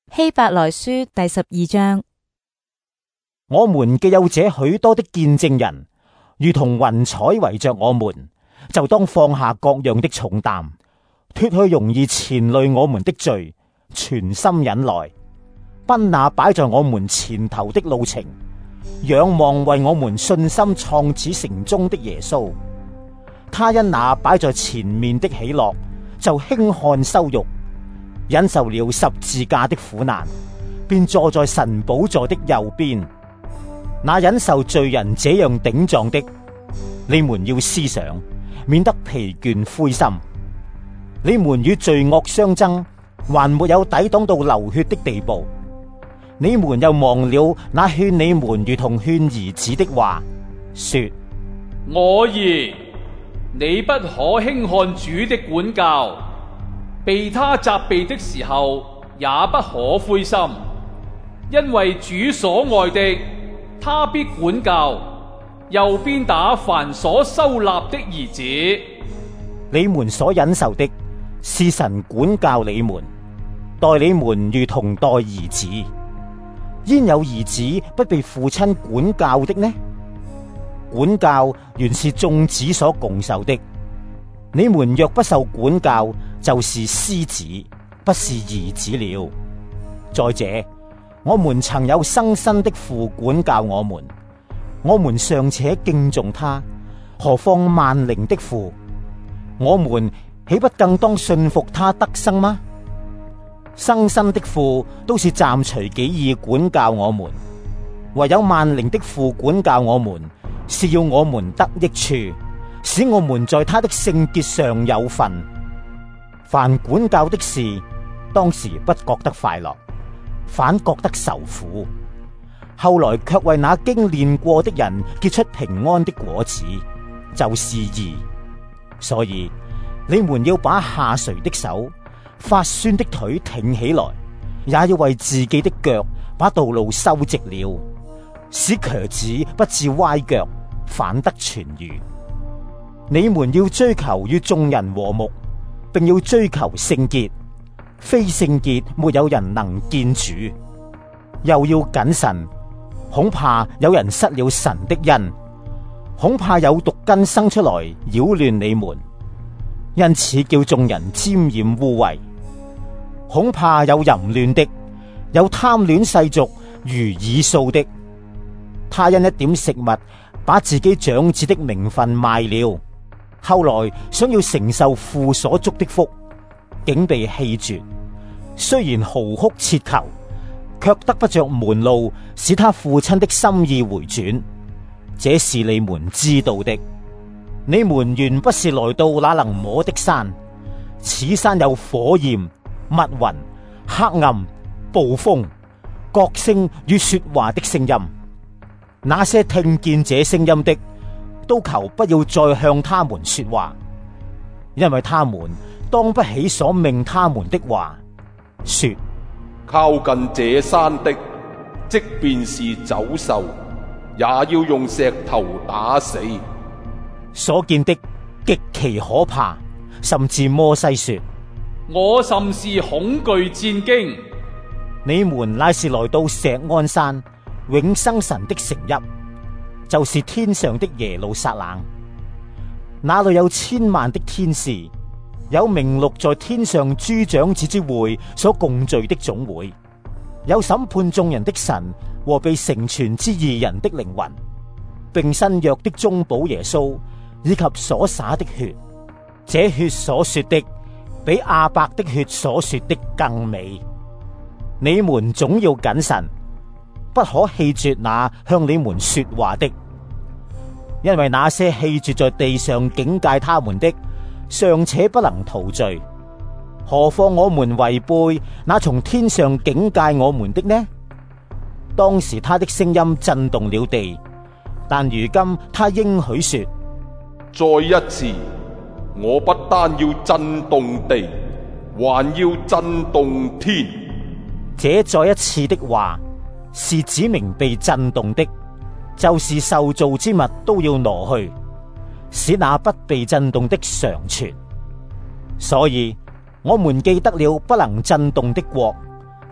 希伯來書第12章。 我們既有這許多的見證人，如同雲彩圍着我們，就當放下各樣的重擔，脫去容易纏累我們的罪，全心忍耐，奔那擺在我們前頭的路程，仰望為我們信心創始成終的耶穌。他因那擺在前面的喜樂，就輕看羞辱，忍受了十字架的苦難，便坐在神寶座的右邊。那忍受罪人這樣頂撞的，你們要思想，免得疲倦灰心。你們與罪惡相爭，還沒有抵擋到流血的地步。你們又忘了那勸你們如同勸兒子的話，說： 我兒，你不可輕看主的管教，被他責備的時候也不可灰心，因為主所愛的，他必管教，又鞭打凡所收納的兒子。 你們所忍受的，是神管教你們，待你們如同待兒子。焉有兒子不被父親管教的呢？管教原是眾子所共受的。你們若不受管教，就是私子，不是兒子了。再者，我們曾有生身的父管教我們尚且敬重他，何況萬靈的父？我們豈不更當信服他得生嗎？生身的父都是暫隨己意管教我們，唯有萬靈的父管教我們，是要我們得益處，使我們在他的聖潔上有份。凡管教的事，當時不覺得快樂，反覺得受苦，後來卻為那經練過的人結出平安的果子，就是義。所以你們要把下垂的手、發酸的腿挺起來，也要為自己的腳把道路修直了，使瘸子不致歪腳，反得痊癒。你們要追求與眾人和睦，並要追求聖潔，非聖潔沒有人能見主。又要謹慎，恐怕有人失了神的恩，恐怕有毒根生出來擾亂你們，因此叫眾人沾染污穢。恐怕有淫亂的，有貪戀世俗如以掃的，他因一點食物把自己長子的名分賣了，後來想要承受父所祝的福，竟被棄絕。雖然嚎哭切求，卻得不着門路，使他父親的心意回轉。這是你們知道的。你們原不是來到那能摸的山，此山有火焰、密雲、黑暗、暴風、角聲與說話的聲音。那些聽見這聲音的，都求不要再向他們說話，因為他們當不起所命他們的話，說： 靠近這山的，即便是走獸，也要用石頭打死。 所見的極其可怕，甚至摩西說： 我甚是恐懼戰驚。 你們乃是來到錫安山永生神的城邑，就是天上的耶路撒冷。那裏有千萬的天使，有名錄在天上諸長子之會所共聚的總會，有審判眾人的神和被成全之義人的靈魂，並新約的中保耶穌，以及所灑的血。這血所說的，比亞伯的血所說的更美。你們總要謹慎，不可棄絕那向你們說話的，因為那些棄絕在地上警戒他們的，尚且不能逃罪，何況我們違背那從天上警戒我們的呢？當時他的聲音震動了地，但如今他應許說： 再一次，我不單要震動地，還要震動天。 這再一次的話，是指明被震動的，就是受造之物都要挪去，使那不被震動的常存。所以我們既得了不能震動的國，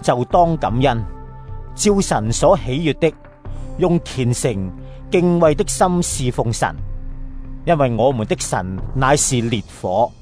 就當感恩，照神所喜悅的，用虔誠敬畏的心侍奉神，因為我們的神乃是烈火。